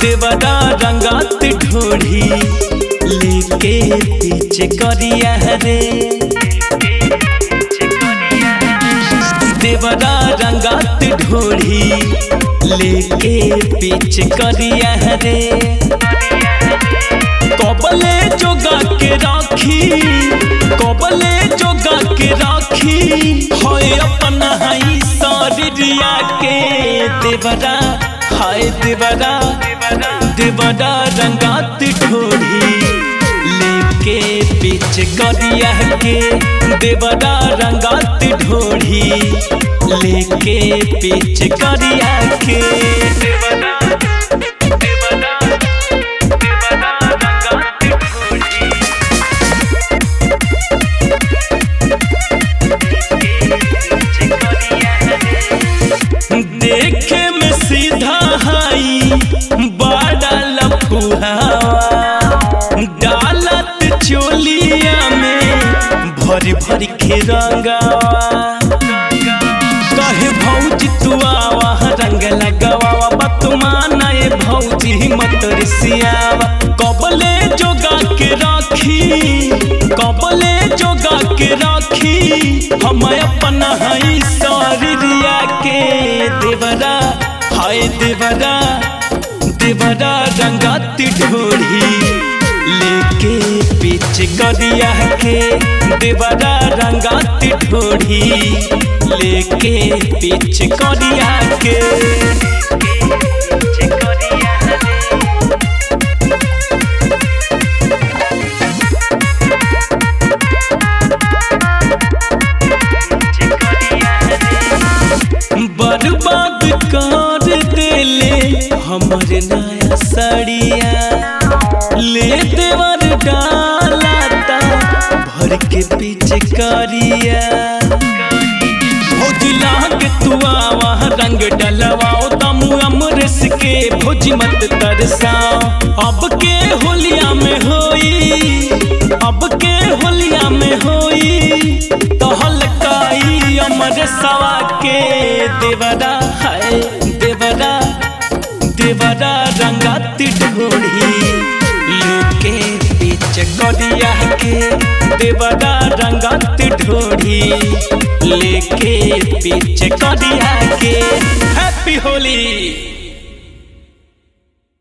देवरा रंगत ढोढ़ी लेके पीछे करिया रे। देवरा रंगत ढोढ़ी लेके पीछे करिया रे। कबले जोगा के राखी, कबले जोगा के राखी है अपना हाई शरीरिया के। देवरा हाय देवरा, देवरा रंगत ढोढ़ी लेके पीछे करिया के। देवरा रंगत ढोढ़ी लेके पीछे करिया के। देवरा देखे में सीधा हाई बड़ा लफुहावा, डालत चोलिया में भरी भरी के रंगावा। कहे भौजी तू आवा रंग लगावा, बतुमाना ए भौजी मत रिसियावा। कबले जोगा के राखी, कबले जोगा के राखी हम अपना हाई शरीरिया के। देवरा हाय देवरा, देवरा रंगत ढोढ़ी लेके पीछे करिया के। देवरा रंगत ढोढ़ी लेके पीछे करिया के। बर्बाद कर देले हमर नया सड़िया, ले देवर डालाता भर के पीछे करिया। भौजी लाग तू आवा रंग डलवाओ, तमु अमरस के भौजी मत तरसाओ। अब के होलिया में होई, अब के होलिया में होई तो हलकाई अमर सवा के। देवरा है देवरा, देवरा रंगत ढोढ़ी लेके पीछे करिया के। देवरा रंगत ढोढ़ी लेके पीछे करिया के। हैप्पी होली।